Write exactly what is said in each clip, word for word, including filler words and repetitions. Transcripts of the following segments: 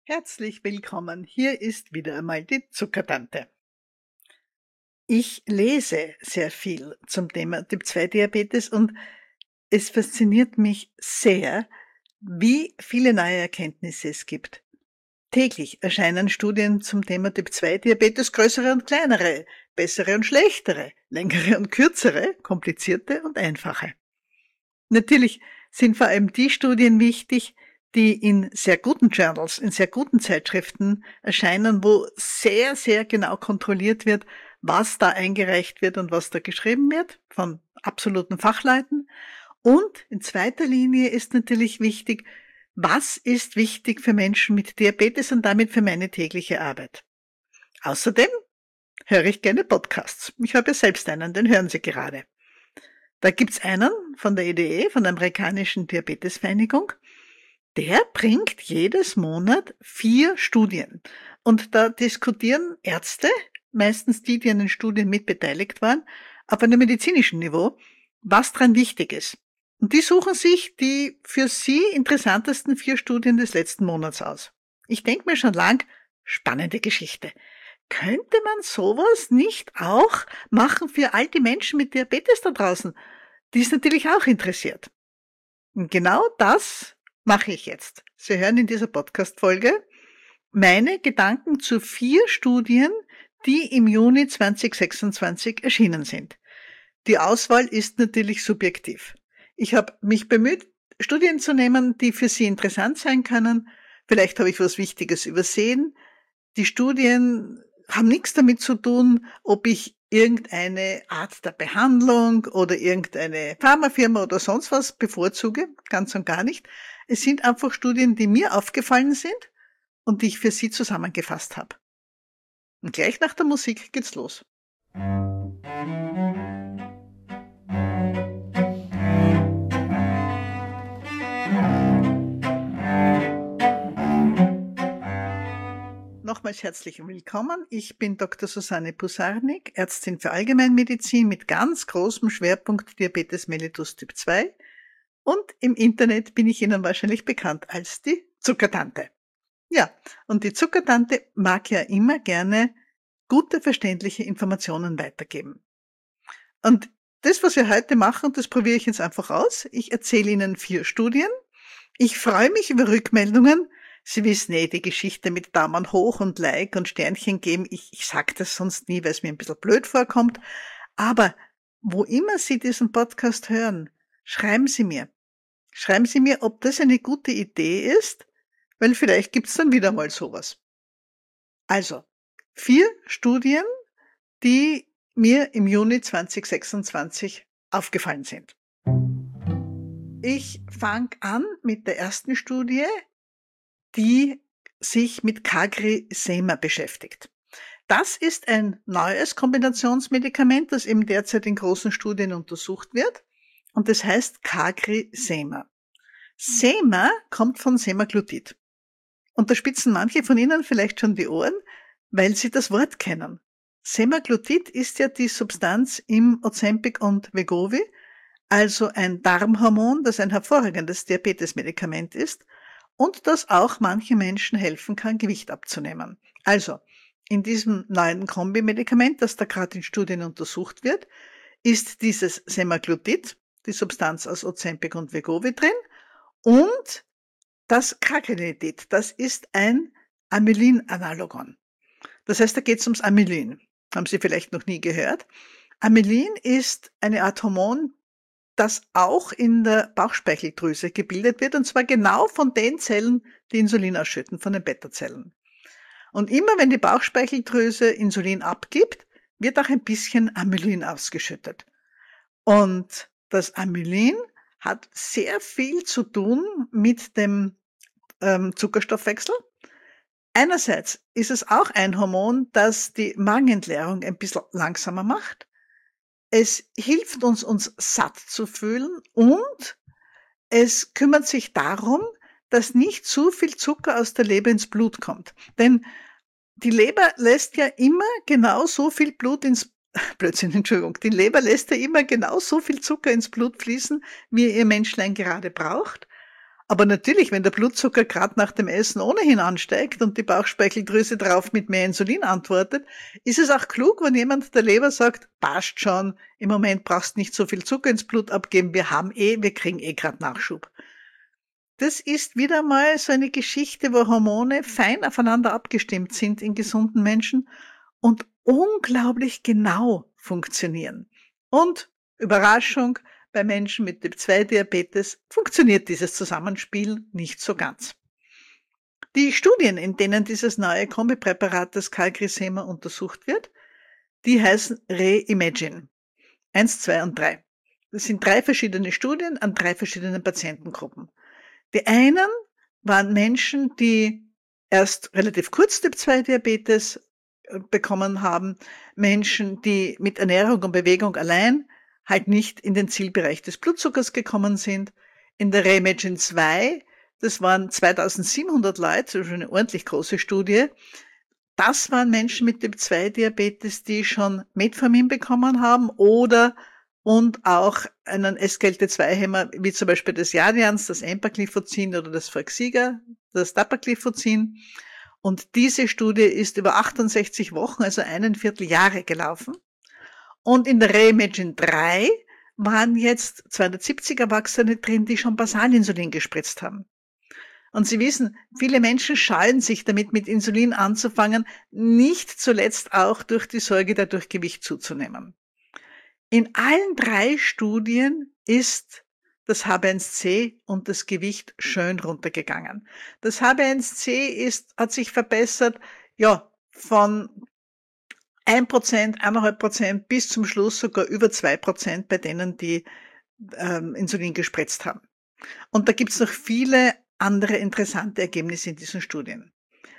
Herzlich willkommen. Hier ist wieder einmal die Zuckertante. Ich lese sehr viel zum Thema Typ zwei Diabetes und es fasziniert mich sehr, wie viele neue Erkenntnisse es gibt. Täglich erscheinen Studien zum Thema Typ zwei Diabetes, größere und kleinere, bessere und schlechtere, längere und kürzere, komplizierte und einfache. Natürlich sind vor allem die Studien wichtig, die in sehr guten Journals, in sehr guten Zeitschriften erscheinen, wo sehr, sehr genau kontrolliert wird, was da eingereicht wird und was da geschrieben wird von absoluten Fachleuten. Und in zweiter Linie ist natürlich wichtig, was ist wichtig für Menschen mit Diabetes und damit für meine tägliche Arbeit. Außerdem höre ich gerne Podcasts. Ich habe ja selbst einen, den hören Sie gerade. Da gibt's einen von der E D E, von der amerikanischen Diabetesvereinigung, der bringt jedes Monat vier Studien. Und da diskutieren Ärzte, meistens die, die an den Studien mitbeteiligt waren, auf einem medizinischen Niveau, was dran wichtig ist. Und die suchen sich die für sie interessantesten vier Studien des letzten Monats aus. Ich denke mir schon lang, spannende Geschichte. Könnte man sowas nicht auch machen für all die Menschen mit Diabetes da draußen, die es natürlich auch interessiert? Und genau das mache ich jetzt. Sie hören in dieser Podcast-Folge meine Gedanken zu vier Studien, die im Juni zweitausendsechsundzwanzig erschienen sind. Die Auswahl ist natürlich subjektiv. Ich habe mich bemüht, Studien zu nehmen, die für Sie interessant sein können. Vielleicht habe ich was Wichtiges übersehen. Die Studien haben nichts damit zu tun, ob ich irgendeine Art der Behandlung oder irgendeine Pharmafirma oder sonst was bevorzuge, ganz und gar nicht. Es sind einfach Studien, die mir aufgefallen sind und die ich für Sie zusammengefasst habe. Und gleich nach der Musik geht's los. Nochmals herzlich willkommen. Ich bin Doktor Susanne Pusarnik, Ärztin für Allgemeinmedizin mit ganz großem Schwerpunkt Diabetes mellitus Typ zwei. Und im Internet bin ich Ihnen wahrscheinlich bekannt als die Zuckertante. Ja, und die Zuckertante mag ja immer gerne gute, verständliche Informationen weitergeben. Und das, was wir heute machen, das probiere ich jetzt einfach aus. Ich erzähle Ihnen vier Studien. Ich freue mich über Rückmeldungen. Sie wissen eh die Geschichte mit Daumen hoch und Like und Sternchen geben. Ich, ich sage das sonst nie, weil es mir ein bisschen blöd vorkommt. Aber wo immer Sie diesen Podcast hören, schreiben Sie mir. Schreiben Sie mir, ob das eine gute Idee ist, weil vielleicht gibt's dann wieder mal sowas. Also, vier Studien, die mir im Juni zweitausendsechsundzwanzig aufgefallen sind. Ich fange an mit der ersten Studie, die sich mit CagriSema beschäftigt. Das ist ein neues Kombinationsmedikament, das eben derzeit in großen Studien untersucht wird. Und das heißt CagriSema. Sema kommt von Semaglutid. Und da spitzen manche von Ihnen vielleicht schon die Ohren, weil sie das Wort kennen. Semaglutid ist ja die Substanz im Ozempic und Wegovy, also ein Darmhormon, das ein hervorragendes Diabetesmedikament ist und das auch manchen Menschen helfen kann, Gewicht abzunehmen. Also, in diesem neuen Kombimedikament, das da gerade in Studien untersucht wird, ist dieses Semaglutid, die Substanz aus Ozempic und Wegovy drin, und das Cagrilintide, das ist ein Amylin-Analogon. Das heißt, da geht es ums Amylin. Haben Sie vielleicht noch nie gehört. Amylin ist eine Art Hormon, das auch in der Bauchspeicheldrüse gebildet wird, und zwar genau von den Zellen, die Insulin ausschütten, von den Beta-Zellen. Und immer wenn die Bauchspeicheldrüse Insulin abgibt, wird auch ein bisschen Amylin ausgeschüttet. Und das Amylin hat sehr viel zu tun mit dem ähm, Zuckerstoffwechsel. Einerseits ist es auch ein Hormon, das die Magenentleerung ein bisschen langsamer macht. Es hilft uns, uns satt zu fühlen, und es kümmert sich darum, dass nicht zu viel Zucker aus der Leber ins Blut kommt. Denn die Leber lässt ja immer genau so viel Blut ins Blödsinn, Entschuldigung. Die Leber lässt ja immer genau so viel Zucker ins Blut fließen, wie ihr Menschlein gerade braucht. Aber natürlich, wenn der Blutzucker gerade nach dem Essen ohnehin ansteigt und die Bauchspeicheldrüse drauf mit mehr Insulin antwortet, ist es auch klug, wenn jemand der Leber sagt, passt schon, im Moment brauchst nicht so viel Zucker ins Blut abgeben, wir haben eh, wir kriegen eh gerade Nachschub. Das ist wieder mal so eine Geschichte, wo Hormone fein aufeinander abgestimmt sind in gesunden Menschen und unglaublich genau funktionieren. Und Überraschung, bei Menschen mit Typ zwei Diabetes funktioniert dieses Zusammenspiel nicht so ganz. Die Studien, in denen dieses neue Kombipräparat des CagriSema untersucht wird, die heißen Reimagine. Eins, zwei und drei. Das sind drei verschiedene Studien an drei verschiedenen Patientengruppen. Die einen waren Menschen, die erst relativ kurz Typ zwei Diabetes bekommen haben, Menschen, die mit Ernährung und Bewegung allein halt nicht in den Zielbereich des Blutzuckers gekommen sind. In der Reimagine zwei, das waren zweitausendsiebenhundert Leute, also eine ordentlich große Studie. Das waren Menschen mit Typ zwei Diabetes, die schon Metformin bekommen haben oder und auch einen S G L T zwei Hämmer, wie zum Beispiel das Jardians, das Empagliflozin oder das Farxiga, das Dapagliflozin. Und diese Studie ist über achtundsechzig Wochen, also eineinviertel Jahre gelaufen. Und in der Reimagine drei waren jetzt zweihundertsiebzig Erwachsene drin, die schon Basalinsulin gespritzt haben. Und Sie wissen, viele Menschen scheuen sich damit, mit Insulin anzufangen, nicht zuletzt auch durch die Sorge, dadurch Gewicht zuzunehmen. In allen drei Studien ist das H b A N C C und das Gewicht schön runtergegangen. Das H b A N C C ist, hat sich verbessert, ja, von ein Prozent, eineinhalb Prozent bis zum Schluss sogar über zwei Prozent bei denen, die ähm, Insulin gespritzt haben. Und da gibt's noch viele andere interessante Ergebnisse in diesen Studien.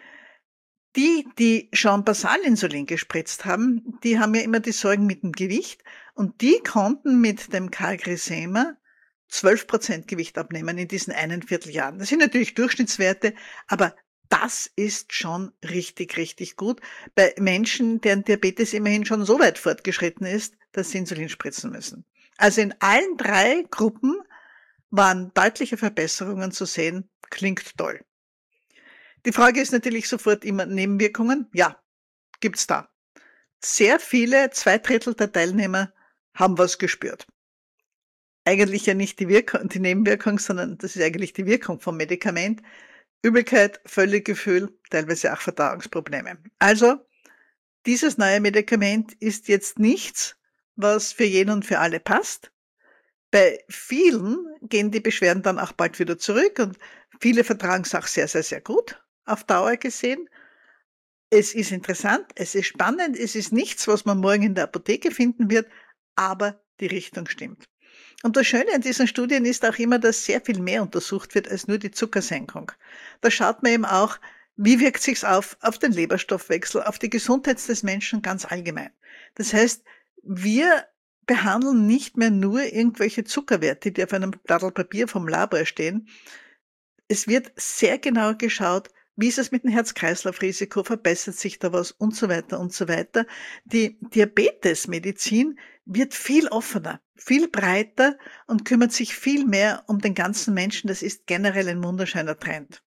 Die, die schon Basalinsulin gespritzt haben, die haben ja immer die Sorgen mit dem Gewicht und die konnten mit dem CagriSema zwölf Prozent Gewicht abnehmen in diesen einen Vierteljahren. Das sind natürlich Durchschnittswerte, aber das ist schon richtig, richtig gut bei Menschen, deren Diabetes immerhin schon so weit fortgeschritten ist, dass sie Insulin spritzen müssen. Also in allen drei Gruppen waren deutliche Verbesserungen zu sehen. Klingt toll. Die Frage ist natürlich sofort immer Nebenwirkungen. Ja, gibt's da. Sehr viele, zwei Drittel der Teilnehmer haben was gespürt. Eigentlich ja nicht die Wirkung, die Nebenwirkung, sondern das ist eigentlich die Wirkung vom Medikament. Übelkeit, Völlegefühl, teilweise auch Verdauungsprobleme. Also, dieses neue Medikament ist jetzt nichts, was für jeden und für alle passt. Bei vielen gehen die Beschwerden dann auch bald wieder zurück und viele vertragen es auch sehr, sehr, sehr gut auf Dauer gesehen. Es ist interessant, es ist spannend, es ist nichts, was man morgen in der Apotheke finden wird, aber die Richtung stimmt. Und das Schöne an diesen Studien ist auch immer, dass sehr viel mehr untersucht wird als nur die Zuckersenkung. Da schaut man eben auch, wie wirkt sich's auf, auf den Leberstoffwechsel, auf die Gesundheit des Menschen ganz allgemein. Das heißt, wir behandeln nicht mehr nur irgendwelche Zuckerwerte, die auf einem Blatt Papier vom Labor stehen. Es wird sehr genau geschaut, wie ist es mit dem Herz-Kreislauf-Risiko, verbessert sich da was und so weiter und so weiter. Die Diabetesmedizin wird viel offener, viel breiter und kümmert sich viel mehr um den ganzen Menschen. Das ist generell ein wunderschöner Trend.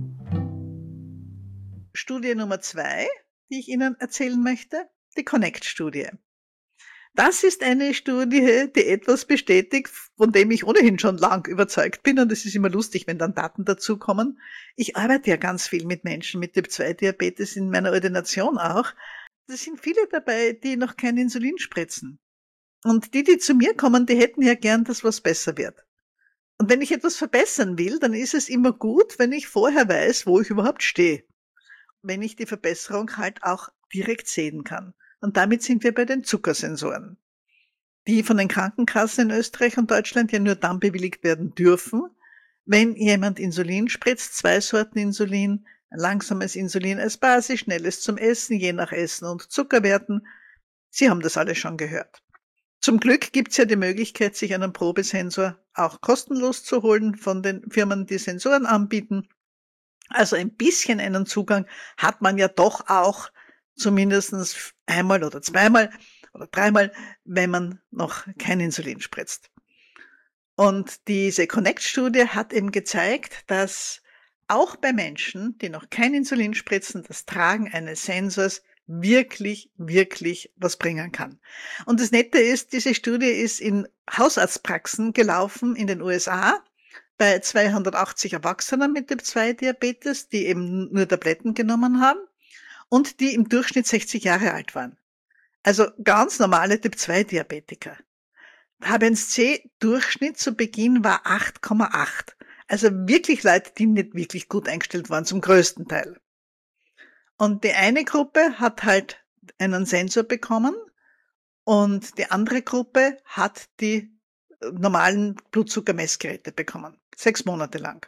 Studie Nummer zwei, die ich Ihnen erzählen möchte, die Connect-Studie. Das ist eine Studie, die etwas bestätigt, von dem ich ohnehin schon lang überzeugt bin. Und es ist immer lustig, wenn dann Daten dazukommen. Ich arbeite ja ganz viel mit Menschen mit Typ zwei Diabetes in meiner Ordination auch. Es sind viele dabei, die noch kein Insulin spritzen. Und die, die zu mir kommen, die hätten ja gern, dass was besser wird. Und wenn ich etwas verbessern will, dann ist es immer gut, wenn ich vorher weiß, wo ich überhaupt stehe. Wenn ich die Verbesserung halt auch direkt sehen kann. Und damit sind wir bei den Zuckersensoren, die von den Krankenkassen in Österreich und Deutschland ja nur dann bewilligt werden dürfen, wenn jemand Insulin spritzt, zwei Sorten Insulin, ein langsames Insulin als Basis, schnelles zum Essen, je nach Essen und Zuckerwerten. Sie haben das alles schon gehört. Zum Glück gibt's ja die Möglichkeit, sich einen Probesensor auch kostenlos zu holen von den Firmen, die Sensoren anbieten. Also ein bisschen einen Zugang hat man ja doch auch zumindest einmal oder zweimal oder dreimal, wenn man noch kein Insulin spritzt. Und diese Connect-Studie hat eben gezeigt, dass auch bei Menschen, die noch kein Insulin spritzen, das Tragen eines Sensors wirklich, wirklich was bringen kann. Und das Nette ist, diese Studie ist in Hausarztpraxen gelaufen in den U S A bei zweihundertachtzig Erwachsenen mit Typ zwei Diabetes, die eben nur Tabletten genommen haben und die im Durchschnitt sechzig Jahre alt waren. Also ganz normale Typ zwei Diabetiker. H b A C C-Durchschnitt zu Beginn war acht Komma acht. Also wirklich Leute, die nicht wirklich gut eingestellt waren, zum größten Teil. Und die eine Gruppe hat halt einen Sensor bekommen und die andere Gruppe hat die normalen Blutzuckermessgeräte bekommen. Sechs Monate lang.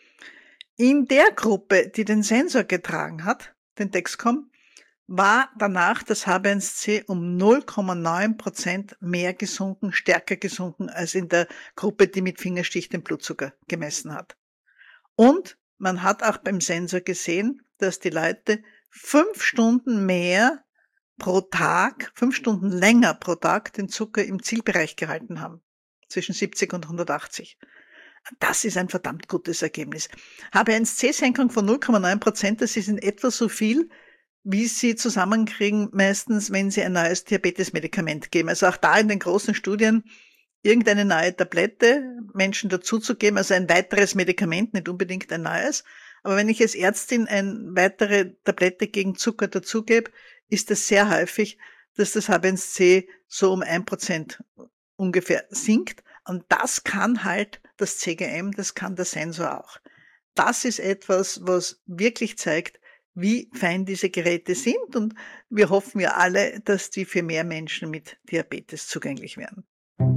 In der Gruppe, die den Sensor getragen hat, den Dexcom, war danach das H b A C C um null Komma neun Prozent mehr gesunken, stärker gesunken als in der Gruppe, die mit Fingerstich den Blutzucker gemessen hat. Und man hat auch beim Sensor gesehen, dass die Leute fünf Stunden mehr pro Tag, fünf Stunden länger pro Tag den Zucker im Zielbereich gehalten haben. Zwischen siebzig und hundertachtzig. Das ist ein verdammt gutes Ergebnis. H b A C C-Senkung von null Komma neun Prozent, das ist in etwa so viel, wie sie zusammenkriegen meistens, wenn sie ein neues Diabetesmedikament geben. Also auch da in den großen Studien irgendeine neue Tablette Menschen dazuzugeben, also ein weiteres Medikament, nicht unbedingt ein neues. Aber wenn ich als Ärztin eine weitere Tablette gegen Zucker dazugebe, ist es sehr häufig, dass das H b A C C so um ein Prozent ungefähr sinkt. Und das kann halt das C G M, das kann der Sensor auch. Das ist etwas, was wirklich zeigt, wie fein diese Geräte sind, und wir hoffen ja alle, dass die für mehr Menschen mit Diabetes zugänglich werden.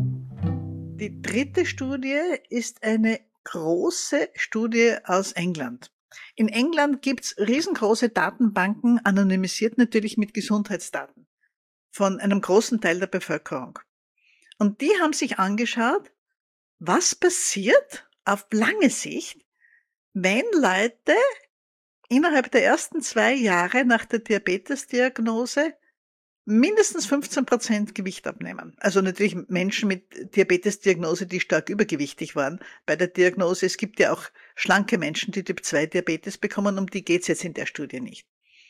Die dritte Studie ist eine große Studie aus England. In England gibt's riesengroße Datenbanken, anonymisiert natürlich mit Gesundheitsdaten, von einem großen Teil der Bevölkerung. Und die haben sich angeschaut, was passiert auf lange Sicht, wenn Leute innerhalb der ersten zwei Jahre nach der Diabetesdiagnose mindestens fünfzehn Prozent Gewicht abnehmen. Also natürlich Menschen mit Diabetesdiagnose, die stark übergewichtig waren bei der Diagnose. Es gibt ja auch schlanke Menschen, die Typ zwei Diabetes bekommen, um die geht's jetzt in der Studie nicht.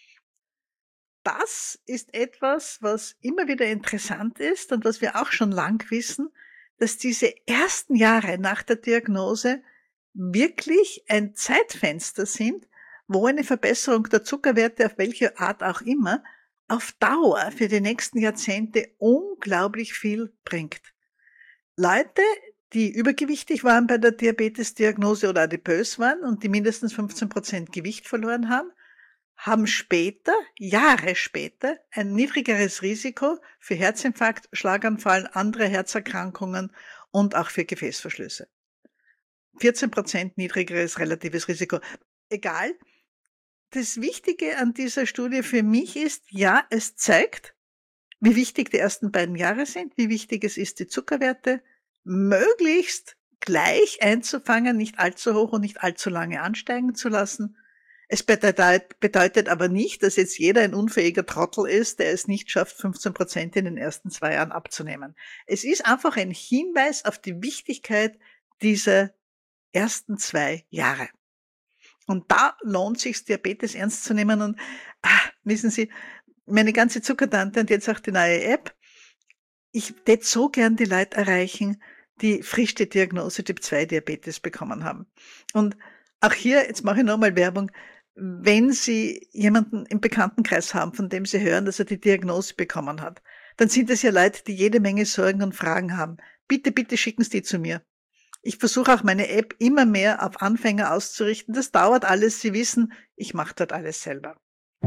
Das ist etwas, was immer wieder interessant ist und was wir auch schon lang wissen, dass diese ersten Jahre nach der Diagnose wirklich ein Zeitfenster sind, wo eine Verbesserung der Zuckerwerte, auf welche Art auch immer, auf Dauer für die nächsten Jahrzehnte unglaublich viel bringt. Leute, die übergewichtig waren bei der Diabetesdiagnose oder adipös waren und die mindestens fünfzehn Prozent Gewicht verloren haben, haben später, Jahre später, ein niedrigeres Risiko für Herzinfarkt, Schlaganfall, andere Herzerkrankungen und auch für Gefäßverschlüsse. vierzehn Prozent niedrigeres relatives Risiko. Egal. Das Wichtige an dieser Studie für mich ist, ja, es zeigt, wie wichtig die ersten beiden Jahre sind, wie wichtig es ist, die Zuckerwerte möglichst gleich einzufangen, nicht allzu hoch und nicht allzu lange ansteigen zu lassen. Es bedeutet aber nicht, dass jetzt jeder ein unfähiger Trottel ist, der es nicht schafft, fünfzehn Prozent in den ersten zwei Jahren abzunehmen. Es ist einfach ein Hinweis auf die Wichtigkeit dieser ersten zwei Jahre. Und da lohnt sich Diabetes ernst zu nehmen. Und ah, wissen Sie, meine ganze Zuckertante und jetzt auch die neue App, ich hätte so gern die Leute erreichen, die frisch die Diagnose Typ zwei Diabetes bekommen haben. Und auch hier, jetzt mache ich nochmal Werbung, wenn Sie jemanden im Bekanntenkreis haben, von dem Sie hören, dass er die Diagnose bekommen hat, dann sind es ja Leute, die jede Menge Sorgen und Fragen haben. Bitte, bitte schicken Sie die zu mir. Ich versuche auch meine App immer mehr auf Anfänger auszurichten. Das dauert alles. Sie wissen, ich mache dort alles selber.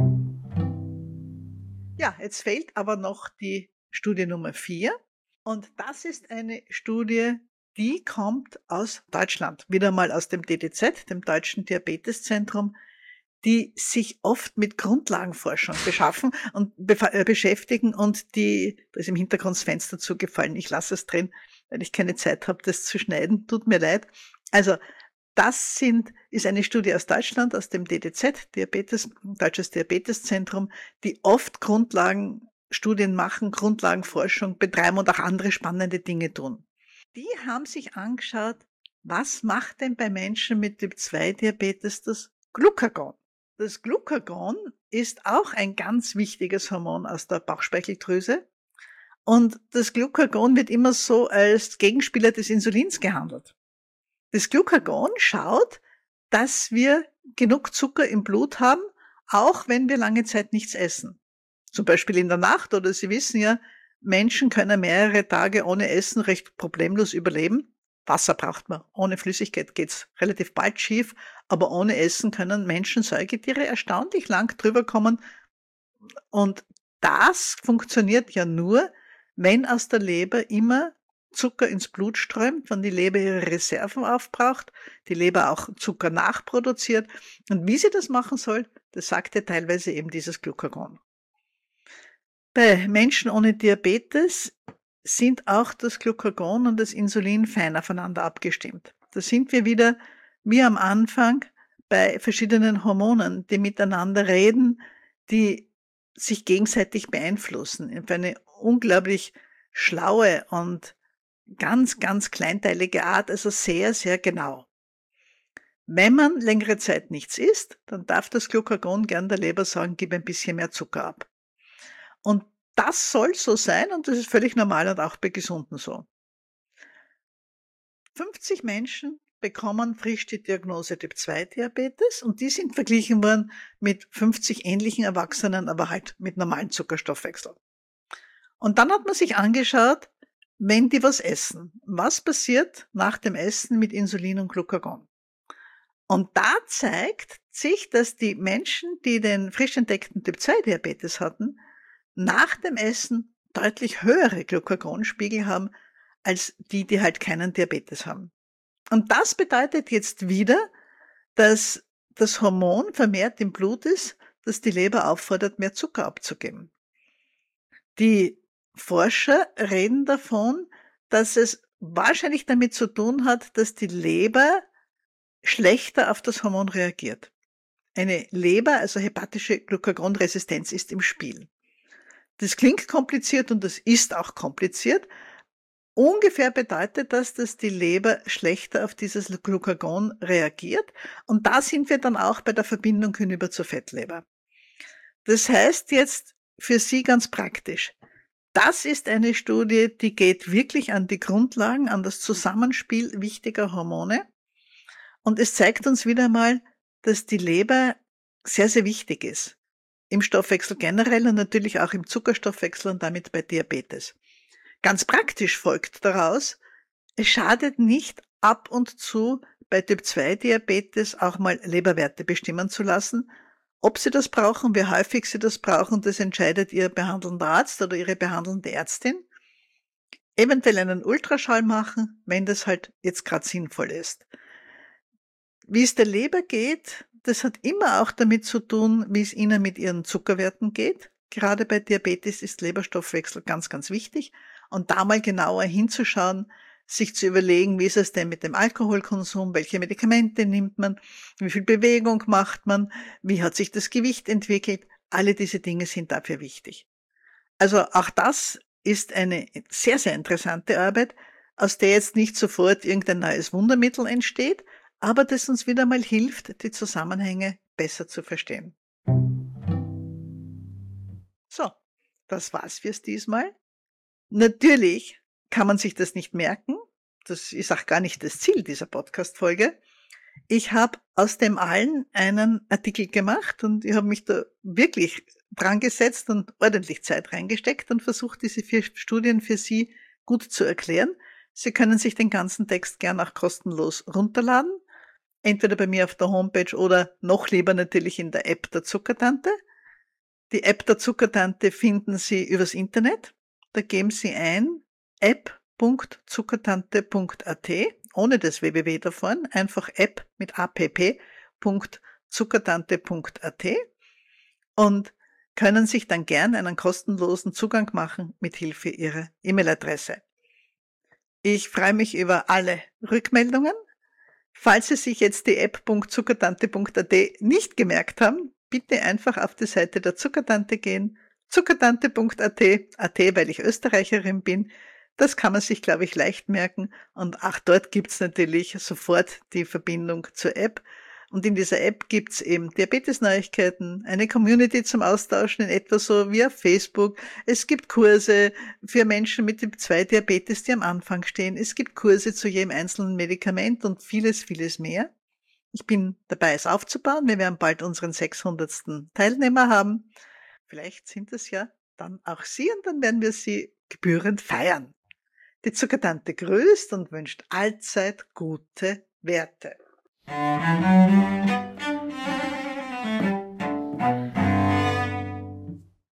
Ja, jetzt fehlt aber noch die Studie Nummer vier. Und das ist eine Studie, die kommt aus Deutschland. Wieder mal aus dem D D Z, dem Deutschen Diabeteszentrum, die sich oft mit Grundlagenforschung beschaffen und äh, beschäftigen und die, da ist im Hintergrund das Fenster zugefallen, ich lasse es drin, weil ich keine Zeit habe, das zu schneiden, tut mir leid. Also das sind, ist eine Studie aus Deutschland, aus dem D D Z, Diabetes, Deutsches Diabeteszentrum, die oft Grundlagenstudien machen, Grundlagenforschung betreiben und auch andere spannende Dinge tun. Die haben sich angeschaut, was macht denn bei Menschen mit Typ zwei Diabetes das Glucagon? Das Glucagon ist auch ein ganz wichtiges Hormon aus der Bauchspeicheldrüse. Und das Glucagon wird immer so als Gegenspieler des Insulins gehandelt. Das Glucagon schaut, dass wir genug Zucker im Blut haben, auch wenn wir lange Zeit nichts essen. Zum Beispiel in der Nacht, oder Sie wissen ja, Menschen können mehrere Tage ohne Essen recht problemlos überleben. Wasser braucht man. Ohne Flüssigkeit geht's relativ bald schief, aber ohne Essen können Menschen, Säugetiere erstaunlich lang drüber kommen. Und das funktioniert ja nur, wenn aus der Leber immer Zucker ins Blut strömt, wenn die Leber ihre Reserven aufbraucht, die Leber auch Zucker nachproduziert. Und wie sie das machen soll, das sagt ja teilweise eben dieses Glucagon. Bei Menschen ohne Diabetes sind auch das Glucagon und das Insulin fein aufeinander abgestimmt. Da sind wir wieder wie am Anfang bei verschiedenen Hormonen, die miteinander reden, die sich gegenseitig beeinflussen. Auf eine unglaublich schlaue und ganz, ganz kleinteilige Art, also sehr, sehr genau. Wenn man längere Zeit nichts isst, dann darf das Glucagon gern der Leber sagen, gib ein bisschen mehr Zucker ab. Und das soll so sein und das ist völlig normal und auch bei Gesunden so. fünfzig Menschen bekommen frisch die Diagnose Typ zwei Diabetes und die sind verglichen worden mit fünfzig ähnlichen Erwachsenen, aber halt mit normalem Zuckerstoffwechsel. Und dann hat man sich angeschaut, wenn die was essen, was passiert nach dem Essen mit Insulin und Glucagon. Und da zeigt sich, dass die Menschen, die den frisch entdeckten Typ zwei Diabetes hatten, nach dem Essen deutlich höhere Glucagonspiegel haben, als die, die halt keinen Diabetes haben. Und das bedeutet jetzt wieder, dass das Hormon vermehrt im Blut ist, das die Leber auffordert, mehr Zucker abzugeben. Die Forscher reden davon, dass es wahrscheinlich damit zu tun hat, dass die Leber schlechter auf das Hormon reagiert. Eine Leber, also hepatische Glucagonresistenz, ist im Spiel. Das klingt kompliziert und das ist auch kompliziert. Ungefähr bedeutet das, dass die Leber schlechter auf dieses Glucagon reagiert. Und da sind wir dann auch bei der Verbindung hinüber zur Fettleber. Das heißt jetzt für Sie ganz praktisch, das ist eine Studie, die geht wirklich an die Grundlagen, an das Zusammenspiel wichtiger Hormone. Und es zeigt uns wieder mal, dass die Leber sehr, sehr wichtig ist. Im Stoffwechsel generell und natürlich auch im Zuckerstoffwechsel und damit bei Diabetes. Ganz praktisch folgt daraus, es schadet nicht, ab und zu bei Typ zwei Diabetes auch mal Leberwerte bestimmen zu lassen. Ob Sie das brauchen, wie häufig Sie das brauchen, das entscheidet Ihr behandelnder Arzt oder Ihre behandelnde Ärztin. Eventuell einen Ultraschall machen, wenn das halt jetzt gerade sinnvoll ist. Wie es der Leber geht, das hat immer auch damit zu tun, wie es Ihnen mit Ihren Zuckerwerten geht. Gerade bei Diabetes ist Leberstoffwechsel ganz, ganz wichtig. Und da mal genauer hinzuschauen, sich zu überlegen, wie ist es denn mit dem Alkoholkonsum, welche Medikamente nimmt man, wie viel Bewegung macht man, wie hat sich das Gewicht entwickelt. Alle diese Dinge sind dafür wichtig. Also auch das ist eine sehr, sehr interessante Arbeit, aus der jetzt nicht sofort irgendein neues Wundermittel entsteht, aber das uns wieder mal hilft, die Zusammenhänge besser zu verstehen. So, das war's fürs diesmal. Natürlich kann man sich das nicht merken. Das ist auch gar nicht das Ziel dieser Podcast-Folge. Ich habe aus dem allen einen Artikel gemacht und ich habe mich da wirklich dran gesetzt und ordentlich Zeit reingesteckt und versucht, diese vier Studien für Sie gut zu erklären. Sie können sich den ganzen Text gern auch kostenlos runterladen. Entweder bei mir auf der Homepage oder noch lieber natürlich in der App der Zuckertante. Die App der Zuckertante finden Sie übers Internet. Da geben Sie ein app punkt zuckertante punkt a t, ohne das www davon, einfach app mit app punkt zuckertante punkt a t und können sich dann gern einen kostenlosen Zugang machen mit Hilfe Ihrer E-Mail-Adresse. Ich freue mich über alle Rückmeldungen. Falls Sie sich jetzt die app punkt zuckertante punkt a t nicht gemerkt haben, bitte einfach auf die Seite der Zuckertante gehen, zuckertante punkt a t, A T, weil ich Österreicherin bin. Das kann man sich, glaube ich, leicht merken. Und auch dort gibt's natürlich sofort die Verbindung zur App. Und in dieser App gibt's eben Diabetes-Neuigkeiten, eine Community zum Austauschen in etwa so wie auf Facebook. Es gibt Kurse für Menschen mit Typ zwei Diabetes, die am Anfang stehen. Es gibt Kurse zu jedem einzelnen Medikament und vieles, vieles mehr. Ich bin dabei, es aufzubauen. Wir werden bald unseren sechshundertsten Teilnehmer haben. Vielleicht sind es ja dann auch Sie und dann werden wir Sie gebührend feiern. Die Zuckertante grüßt und wünscht allzeit gute Werte.